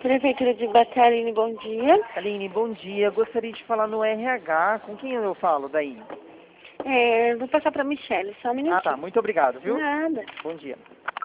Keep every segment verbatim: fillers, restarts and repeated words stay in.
Prefeitura de Bacarini, bom dia. Aline, bom dia. Gostaria de falar no R H. Com quem eu falo daí? É, vou passar para a Michelle, só um minutinho. Ah, tá. Muito obrigado, viu? Nada. Bom dia.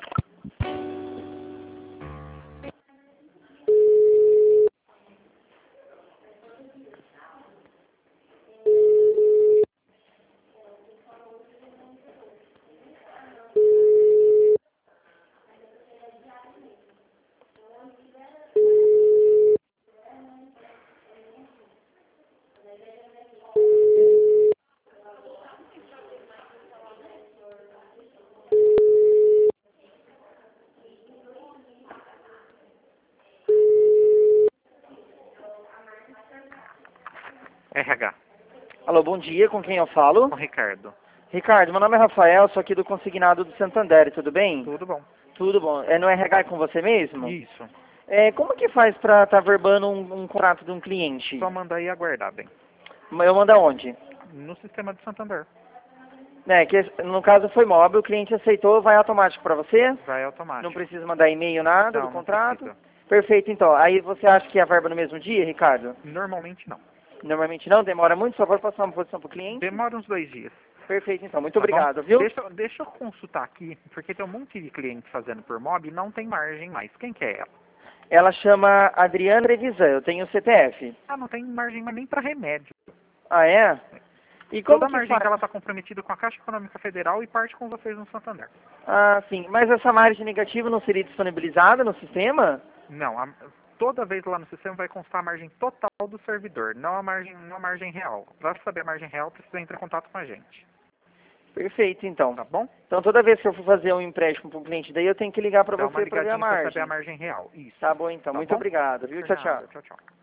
R H, Alô, bom dia. Com quem eu falo? com Ricardo. Ricardo, meu nome é Rafael, sou aqui do Consignado do Santander, tudo bem? Tudo bom? Tudo bom. É no R H com você mesmo? Isso. É, como que faz pra estar verbando um, um contrato de um cliente? Só mandar aí aguardar, bem. Eu mando aonde? No sistema de Santander. É, que no caso foi móvel, o cliente aceitou, vai automático para você? Vai automático. Não precisa mandar e-mail, nada Não, do não contrato? precisa. Perfeito, então. Aí você acha que é a verba no mesmo dia, Ricardo? Normalmente não. Normalmente não, demora muito, só para passar uma posição para o cliente? Demora uns dois dias. Perfeito, então. Muito Tá obrigado, bom? viu? Deixa, deixa eu consultar aqui, porque tem um monte de clientes fazendo por mob e não tem margem mais. Quem que é ela? Ela chama Adriana Trevisan, eu tenho o C P F. Ah, não tem margem mais nem para remédio. Ah, é? E como Toda a que margem faz? dela está comprometida com a Caixa Econômica Federal e parte com vocês no Santander. Ah, sim. Mas essa margem negativa não seria disponibilizada no sistema? Não, a- toda vez lá no sistema vai constar a margem total do servidor, não a margem, não a margem real. Para saber a margem real, precisa entrar em contato com a gente. Perfeito, então. Tá bom? Então toda vez que eu for fazer um empréstimo para um cliente daí, eu tenho que ligar para Dá uma você para ver a ligadinha para saber a margem. margem real. Isso. Tá bom, então. Tá Muito bom? obrigado, viu? Por Tchau, tchau. nada. Tchau, tchau.